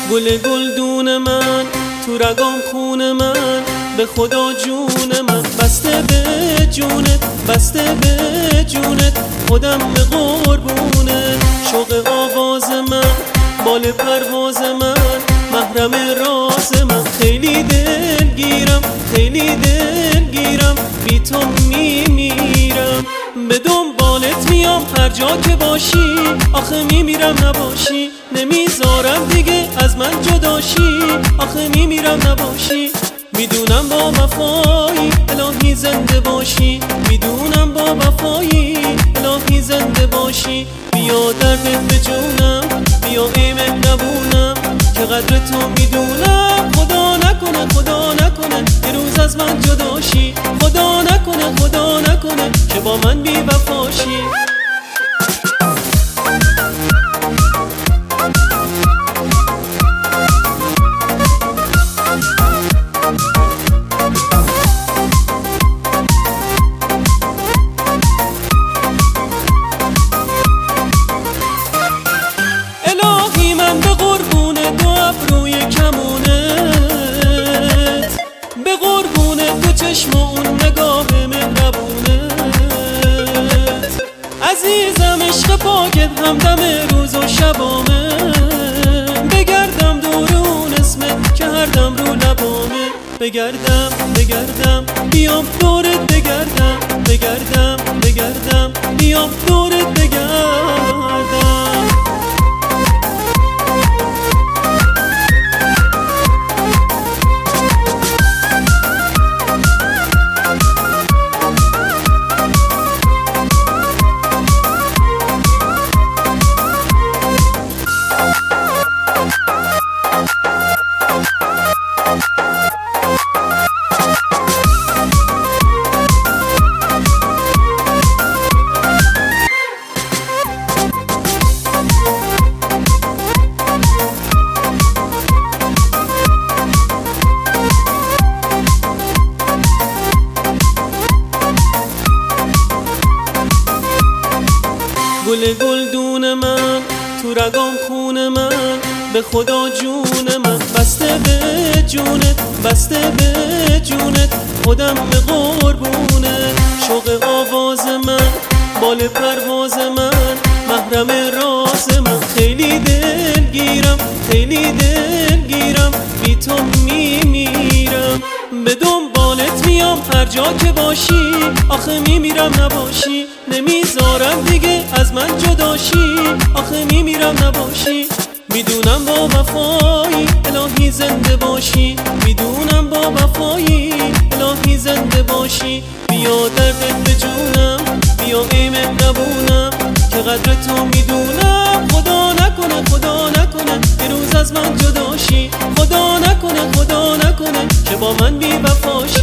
گل گلدون من تو رگام خون من، به خدا جون من بسته به جونت، بسته به جونت، خودم به قربونت. شوق آواز من، بال پرواز من، محرم راز من، خیلی دلگیرم، خیلی دلگیرم، بی تو میمیرم. به دنبالت میام هر جا که باشی، آخه میمیرم نباشی، نمیذارم دیگه از من جداشی، آخه میمیرم نباشی. میدونم با وفایی الهی زنده باشی، میدونم با وفایی الهی زنده باشی. بیا دردت به جونم، بیا ای مهربونم، که قدر تو میدونم. خدا نکنه، خدا نکنه یه روز از من جداشی، خدا نکنه، خدا نکنه که با من بی وفاشی. الهی من به قربون دو ابروی کمونت، به قربون دو چشم و اون نگاه مهربونت. عزیزم عشق پاکت همدم روز و شبامه، بگردم دور اون اسمت که هر دم رو لبامه. بگردم بگردم بیام دورت، بگردم بگردم بگردم بیام دورت، بگردم. گل گلدون من تو رگام خون من، به خدا جون من بسته به جونت، بسته به جونت، خودم به قربونت. شوق آواز من، بال پرواز من، محرم راز من، خیلی دلگیرم، خیلی دلگیرم، بی تو میمیرم. به دنبالت میام هر جا که باشی، آخه میمیرم نباشی، نمیذارم دیگه از من جداشی، آخه میمیرم نباشی. میدونم با وفایی الهی زنده باشی، میدونم با وفایی الهی زنده باشی. بیا دردت به جونم، بیا ای مهربونم، که قدر تو میدونم. خدا نکنه، خدا نکنه یه روز از من جداشی، خدا نکنه، خدا نکنه که با من بی وفاشی.